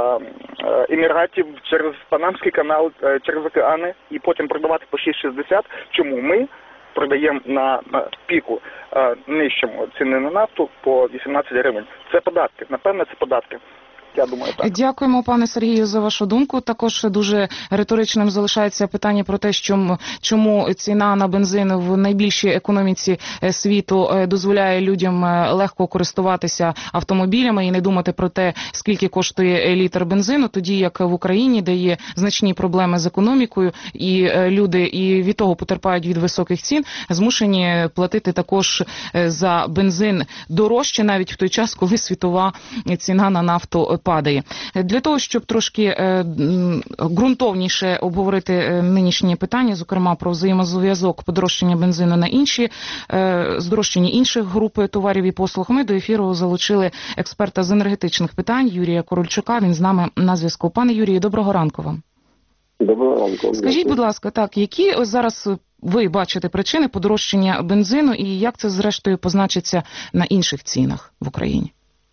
е, Еміратів через Панамський канал, е, через океани і потім продавати по шість шістдесят, чому ми продаємо на, на піку е, нижчому ціни на нафту по вісімнадцять гривень? Це податки. Напевне, це податки. Я думаю, так. Дякуємо, пане Сергію, за вашу думку. Також дуже риторичним залишається питання про те, що, чому ціна на бензин в найбільшій економіці світу дозволяє людям легко користуватися автомобілями і не думати про те, скільки коштує літр бензину, тоді як в Україні, де є значні проблеми з економікою, і люди і від того потерпають від високих цін, змушені платити також за бензин дорожче, навіть в той час, коли світова ціна на нафту падає. Для того, щоб трошки е, ґрунтовніше обговорити нинішнє питання, зокрема про взаємозв'язок подорожчання бензину на інші, е, здорожчання інших груп товарів і послуг, ми до ефіру залучили експерта з енергетичних питань Юрія Корольчука. Він з нами на зв'язку. Пане Юрію, доброго ранку вам. Доброго ранку. Скажіть, будь ласка, так, які ось зараз ви бачите причини подорожчання бензину і як це зрештою позначиться на інших цінах в Україні?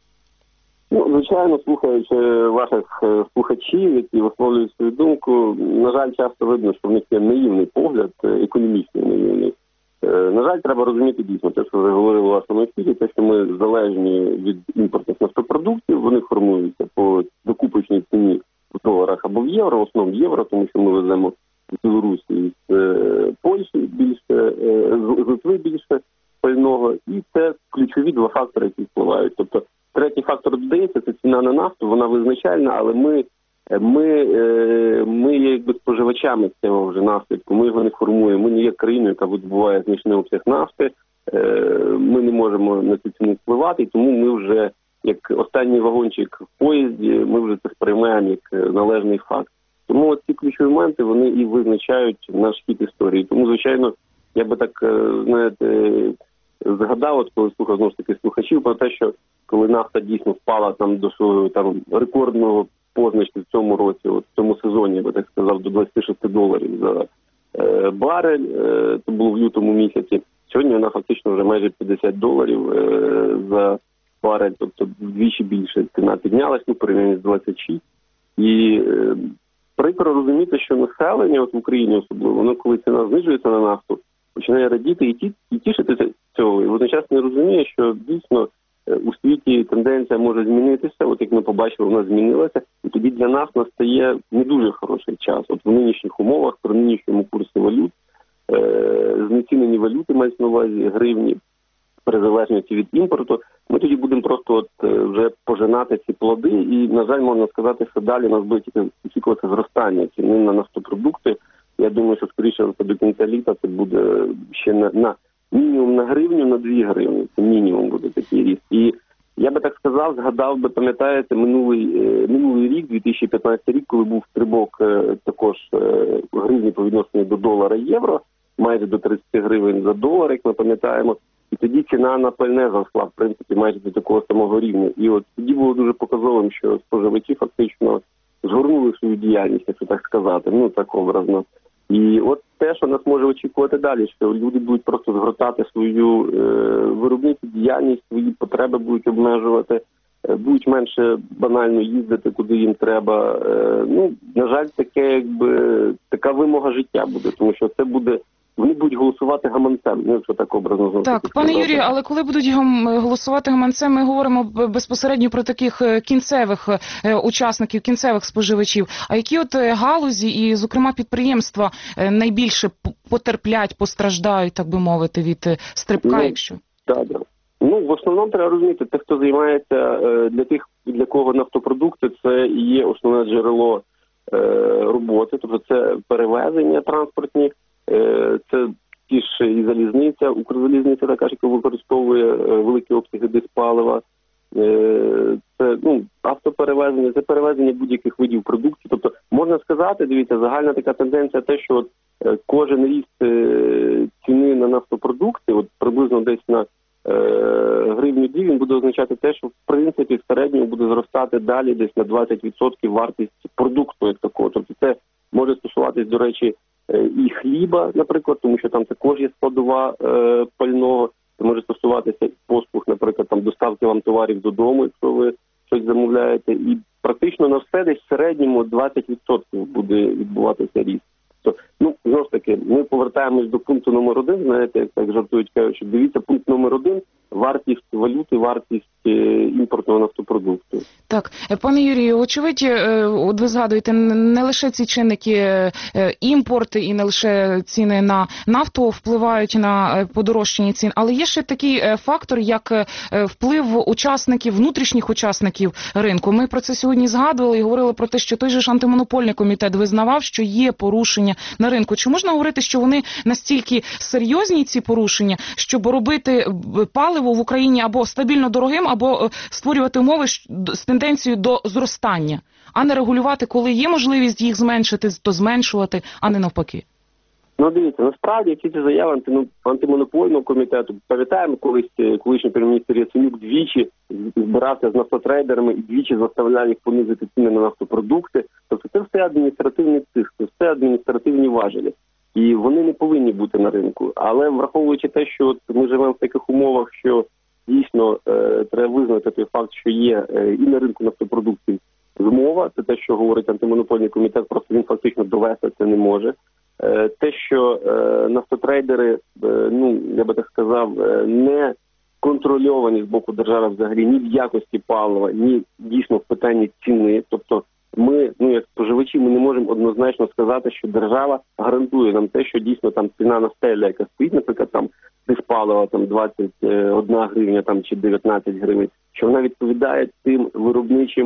Ну, звичайно, слухаючи ваших слухачів, які висловлюють свою думку, на жаль, часто видно, що в них є наївний погляд, економічний наївний. На жаль, треба розуміти дійсно те, що ви говорили у вашому ефірі, те, що ми залежні від імпортних нафтопродуктів, вони формуються по докупочній ціні в доларах або в євро, в основному євро, тому що ми веземо з Білорусі, з Польщі більше, з Литви більше пального, і це ключові два фактори, які впливають. Тобто, третій фактор додається, це ціна на нафту, вона визначальна, але ми, ми, ми є якби споживачами цього вже наслідку, ми його не формуємо, ми не є країною, яка видобуває значний обсяг нафти, ми не можемо на цю ціну впливати, і тому ми вже, як останній вагончик в поїзді, ми вже це сприймаємо як належний факт. Тому ці ключові моменти, вони і визначають наш хід історії. Тому, звичайно, я би так, знаєте, згадав, от коли слухав, знову ж таки, слухачів, про те, що коли нафта дійсно впала там до свого там рекордного позначки в цьому році, от в цьому сезоні, я би так сказав, до двадцять шість доларів за е, барель, е, це було в лютому місяці. Сьогодні вона фактично вже майже п'ятдесят доларів е, за барель, тобто вдвічі більше ціна піднялась, ну, порівняно з двадцять шість. І е, прикро розуміти, що населення, от в Україні особливо, воно коли ціна знижується на нафту, починає радіти і, ті, і тішитися цього. І водночас не розуміє, що дійсно у світі тенденція може змінитися, от як ми побачили, вона змінилася, і тоді для нас настає не дуже хороший час. От в нинішніх умовах, при нинішньому курсі валют, е- знецінені валюти, мають на увазі гривні, при залежності від імпорту, ми тоді будемо просто от вже пожинати ці плоди, і, на жаль, можна сказати, що далі нас буде тільки очікувати зростання ціни на нафтопродукти. Я думаю, що скоріше до кінця літа це буде ще на, на мінімум на гривню, на дві гривні. Це мінімум буде такий ріст. І я би так сказав, згадав би, пам'ятаєте, минулий, минулий рік, дві тисячі п'ятнадцятий рік, коли був стрибок також гривні по відношенню до долара євро, майже до тридцять гривень за долар, як ми пам'ятаємо. І тоді ціна на пальне зросла, в принципі, майже до такого самого рівня. І от тоді було дуже показовим, що споживачі фактично згорнули свою діяльність, якщо так сказати, ну так образно. І от те, що нас може очікувати далі, що люди будуть просто згортати свою е, виробництву діяльність, свої потреби будуть обмежувати, е, будуть менше банально їздити, куди їм треба. Е, ну, на жаль, таке, якби, така вимога життя буде, тому що це буде, вони будуть голосувати гаманцем, ну, якщо так образно знову. Так, пане Юрію, але коли будуть гам- голосувати гаманцем, ми говоримо б- безпосередньо про таких е, кінцевих е, учасників, кінцевих споживачів. А які от е, галузі і, зокрема, підприємства е, найбільше п- потерплять, постраждають, так би мовити, від е, стрибка, Ну, якщо? Так, так. Ну, в основному треба розуміти, те, хто займається, е, для тих, для кого нафтопродукти, це і є основне джерело е, роботи, тобто це перевезення транспортні, е, це ті ж і залізниця, Укрзалізниця, така ж, яка використовує е, великі обсяги диспалива, е, це, ну, автоперевезення, це перевезення будь-яких видів продукції. Тобто, можна сказати, дивіться, загальна така тенденція те, що от, е, кожен ріст е, ціни на нафтопродукти, от приблизно десь на гривню дві, він буде означати те, що в принципі в середньому буде зростати далі десь на двадцять відсотків вартість продукту як такого. Тобто це може стосуватись, до речі, і хліба, наприклад, тому що там також є складова е, пального. Це може стосуватися послуг, наприклад, там доставки вам товарів додому, якщо ви щось замовляєте. І практично на все десь в середньому двадцять відсотків буде відбуватися ріст. То, ну, знову ж таки, ми повертаємось до пункту номер один, знаєте, як так жартують, кажуть, що дивіться, пункт номер один – вартість валюти, вартість е, імпортного нафтопродукту. Так, пане Юрію, очевидь, е, от ви згадуєте, не лише ці чинники е, імпорт і не лише ціни на нафту впливають на е, подорожчання цін, але є ще такий е, фактор, як е, вплив учасників, внутрішніх учасників ринку. Ми про це сьогодні згадували і говорили про те, що той же ж антимонопольний комітет визнавав, що є порушення на ринку. Чи можна говорити, що вони настільки серйозні, ці порушення, щоб робити паливо в Україні або стабільно дорогим, або створювати умови з тенденцією до зростання, а не регулювати, коли є можливість їх зменшити, то зменшувати, а не навпаки? Ну, дивіться, насправді всі ці заяви анти, антимонопольного комітету, пам'ятаємо, колись колишній прем'єр-міністр Яценюк двічі збирався з нафтотрейдерами і двічі заставляв їх понизити ціни на нафтопродукти. Тобто це все адміністративний тиск, це все адміністративні важелі. І вони не повинні бути на ринку. Але враховуючи те, що от ми живемо в таких умовах, що дійсно е, треба визнати той факт, що є е, і на ринку нафтопродуктів змова, це те, що говорить антимонопольний комітет, просто він фактично довести це не може. Е, те, що е, нафтотрейдери, е, ну, я би так сказав, е, не контрольовані з боку держави взагалі ні в якості палива, ні дійсно в питанні ціни. Тобто ми, ну як споживачі, ми не можемо однозначно сказати, що держава гарантує нам те, що дійсно там ціна на стеля, яка стоїть, наприклад, там диспалива там двадцять одна гривня там чи дев'ятнадцять гривень, що вона відповідає тим виробничим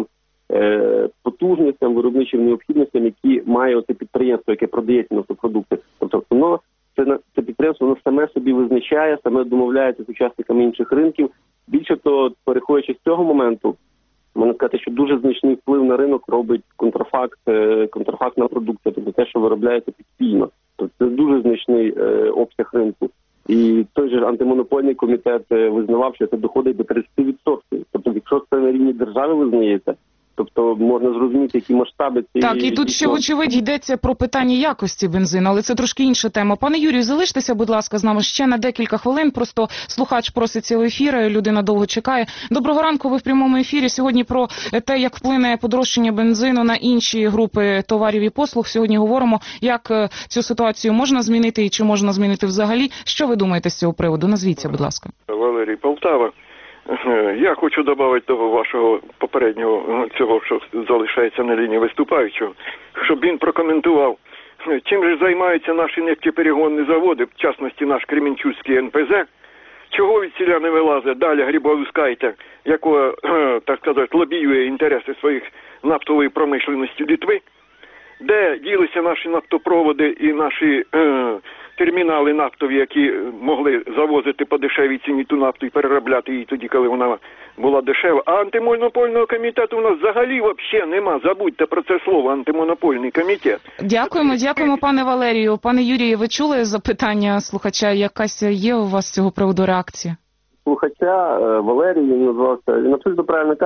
е, потужностям, виробничим необхідностям, які має оце підприємство, яке продає ці нафтопродукти. Тобто воно це, це підприємство воно саме собі визначає, саме домовляється з учасниками інших ринків. Більше того, переходячи з цього моменту, можна сказати, що дуже значний вплив на ринок робить контрафакт, контрафактна продукція, тобто те, що виробляється підпільно. Тобто це дуже значний е, обсяг ринку. І той же антимонопольний комітет визнавав, що це доходить до тридцять відсотків. Тобто, якщо це на рівні держави визнається, тобто можна зрозуміти, які масштаби цієї... Так, і тут ще, очевидь, йдеться про питання якості бензину, але це трошки інша тема. Пане Юрію, залиштеся, будь ласка, з нами ще на декілька хвилин. Просто слухач проситься в ефір, людина довго чекає. Доброго ранку, ви в прямому ефірі. Сьогодні про те, як вплине подорожчання бензину на інші групи товарів і послуг. Сьогодні говоримо, як цю ситуацію можна змінити і чи можна змінити взагалі. Що ви думаєте з цього приводу? Назвіться, будь ласка. Валерій, Полтава. Я хочу додати до вашого попереднього цього, що залишається на лінії виступаючого, щоб він прокоментував, чим же займаються наші нефтеперегонні заводи, в частності наш Кременчуцький ен пе зет, чого від ціля не вилазить далі Грибоускайте, якого, так сказати, лобіює інтереси своїх нафтової промишленості Литви, де ділися наші нафтопроводи і наші е, термінали нафтові, які могли завозити по дешевій ціні ту нафту і переробляти її тоді, коли вона була дешева. А антимонопольного комітету у нас взагалі взагалі нема. Забудьте про це слово, антимонопольний комітет. Дякуємо, дякуємо, пане Валерію. Пане Юрію, ви чули запитання слухача? Якась є у вас з цього приводу реакція? Слухача Валерій, він назвався, він абсолютно правильно каже, але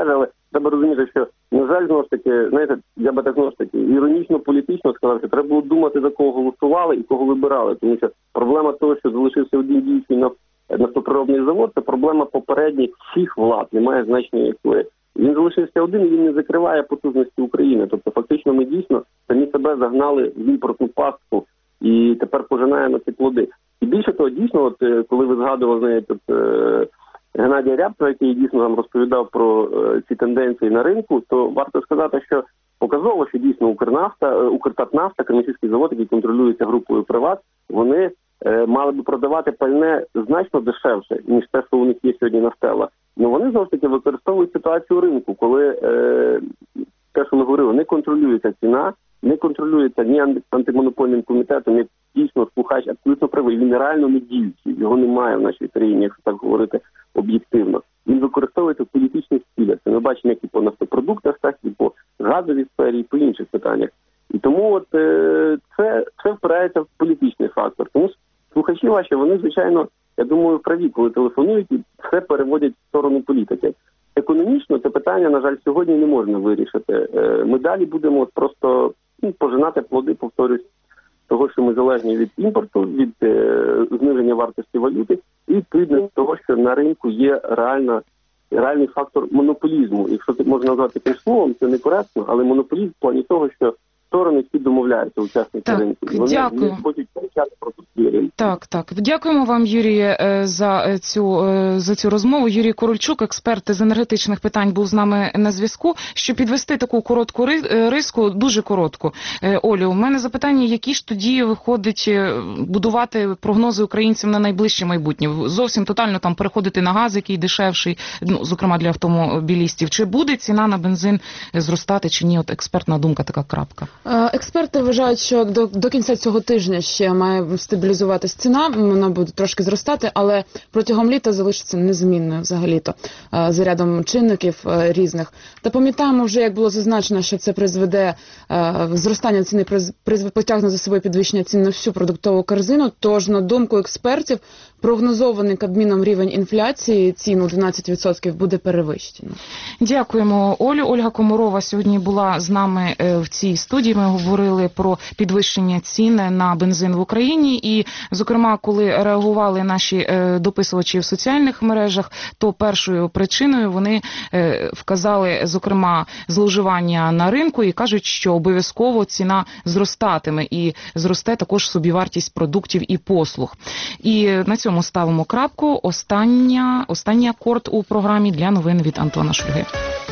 треба розуміти, що, на жаль, знову ж таки, знаєте, я би так знову ж таки іронічно-політично сказав, що треба було думати, за кого голосували і кого вибирали. Тому що проблема того, що залишився один діючий нафтоприробний завод, це проблема попередніх всіх влад, немає значення якої. Він залишився один і він не закриває потужності України. Тобто фактично ми дійсно самі себе загнали в імпортну пастку і тепер пожинаємо ці плоди. І більше того, дійсно, от коли ви згадували, знаєте, е, Геннадія Рябцева, який дійсно нам розповідав про е, ці тенденції на ринку, то варто сказати, що показово, що дійсно Укрнафта, е, Укртатнафта, Кременчуцький завод, який контролюється групою «Приват», вони е, мали би продавати пальне значно дешевше, ніж те, що у них є сьогодні на стелах. Ну вони, знову ж таки, використовують ситуацію ринку, коли е, те, що ми говорили, не контролюється ціна, не контролюється ні антимонопольним комітетом, ні дійсно слухач абсолютно правий. Він реально не діючий, його немає в нашій країні, якщо так говорити об'єктивно. Він використовується в політичних цілях. Це ми бачимо, як і по нафтопродуктах, так і по газовій сфері, і по інших питаннях. І тому от е, це, це впирається в політичний фактор. Тому слухачі ваші, вони, звичайно, я думаю, праві, коли телефонують і все переводять в сторону політики. Економічно це питання, на жаль, сьогодні не можна вирішити. Ми далі будемо от просто ну, пожинати плоди, повторюсь, того, що ми залежні від імпорту, від е, зниження вартості валюти, і відповідно того, що на ринку є реальна, реальний фактор монополізму. Якщо це можна назвати таким словом, це некоректно, але монополізм в плані того, що сторони всі домовляються, учасники ринку. І вони дякую. не хочуть почати просто свій. Так, так. Дякуємо вам, Юріє, за цю, за цю розмову. Юрій Корольчук, експерт з енергетичних питань, був з нами на зв'язку. Щоб підвести таку коротку риску, дуже коротку. Олю, у мене запитання, які ж тоді виходить будувати прогнози українцям на найближче майбутнє? Зовсім тотально там переходити на газ, який дешевший, ну, зокрема для автомобілістів. Чи буде ціна на бензин зростати, чи ні? От експертна думка, така крапка. Експерти вважають, що до, до кінця цього тижня ще має стабілізуватись ціна, вона буде трошки зростати, але протягом літа залишиться незмінною взагалі-то за рядом чинників різних. Та пам'ятаємо вже, як було зазначено, що це призведе, зростання ціни призведе, потягне за собою підвищення цін на всю продуктову корзину, тож, на думку експертів, прогнозований Кабміном рівень інфляції цін у дванадцять відсотків буде перевищено. Дякуємо, Олю. Ольга Комарова сьогодні була з нами в цій студії. Ми говорили про підвищення цін на бензин в Україні. І, зокрема, коли реагували наші дописувачі в соціальних мережах, то першою причиною вони вказали, зокрема, зловживання на ринку і кажуть, що обов'язково ціна зростатиме і зросте також собівартість продуктів і послуг. І на цьому ставимо крапку. Остання, останній акорд у програмі для новин від Антона Шульги.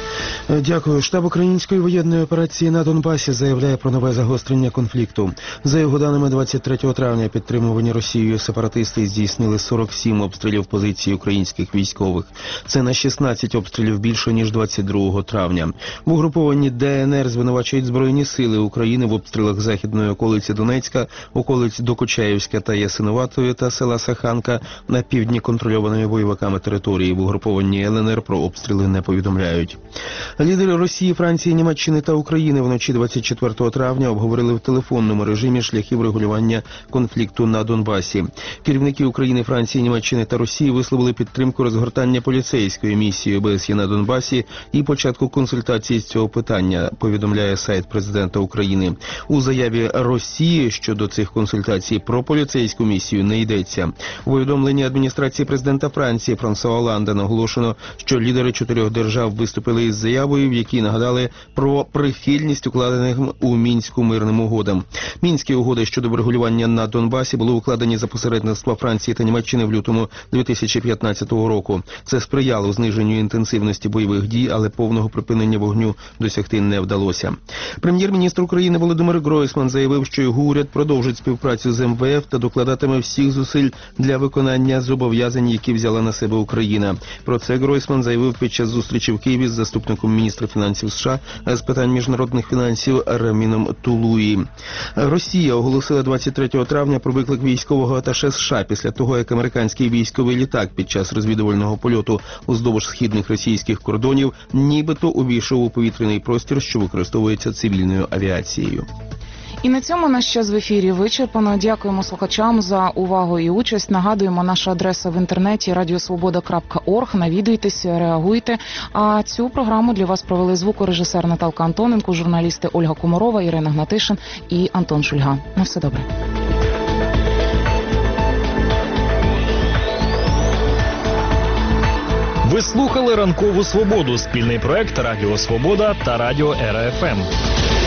Дякую. Штаб української воєнної операції на Донбасі заявляє про нове загострення конфлікту. За його даними, двадцять третього травня підтримувані Росією сепаратисти здійснили сорок сім обстрілів позицій українських військових. Це на шістнадцять обстрілів більше, ніж двадцять другого травня. В угрупованні Де Ен Ер звинувачують Збройні сили України в обстрілах західної околиці Донецька, околиць Докучаївська та Ясинуватої та села Саханка на півдні контрольованої бойовиками території. В угрупованні Ел Ен Ер про обстріли не повідомляють. Лідери Росії, Франції, Німеччини та України вночі двадцять четвертого травня обговорили в телефонному режимі шляхи врегулювання конфлікту на Донбасі. Керівники України, Франції, Німеччини та Росії висловили підтримку розгортання поліцейської місії О Б С Є на Донбасі і початку консультації з цього питання, повідомляє сайт президента України. У заяві Росії щодо цих консультацій про поліцейську місію не йдеться. У повідомленні адміністрації президента Франції Франсуа Олланда наголошено, що лідери чотирьох держав виступили із заявою, в якій нагадали про прихильність укладених у Мінську мирним угодам. Мінські угоди щодо врегулювання на Донбасі були укладені за посередництва Франції та Німеччини в лютому дві тисячі п'ятнадцятого року. Це сприяло зниженню інтенсивності бойових дій, але повного припинення вогню досягти не вдалося. Прем'єр-міністр України Володимир Гройсман заявив, що його уряд продовжить співпрацю з Ем Ве Еф та докладатиме всіх зусиль для виконання зобов'язань, які взяла на себе Україна. Про це Гройсман заявив під час зустрічі в Києві з заступником міністра фінансів США з питань міжнародних фінансів Раміном Тулуї. Росія оголосила двадцять третього травня про виклик військового аташе США після того, як американський військовий літак під час розвідувального польоту уздовж східних російських кордонів нібито увійшов у повітряний простір, що використовується цивільною авіацією. І на цьому наш час в ефірі вичерпано. Дякуємо слухачам за увагу і участь. Нагадуємо, наша адреса в інтернеті радіосвобода крапка орг. Навідуйтеся, реагуйте. А цю програму для вас провели звукорежисер Наталка Антоненко, журналісти Ольга Комарова, Ірина Гнатишин і Антон Шульга. На все добре. Ви слухали «Ранкову свободу» – спільний проект Радіо Свобода та Радіо Ера Еф Ем.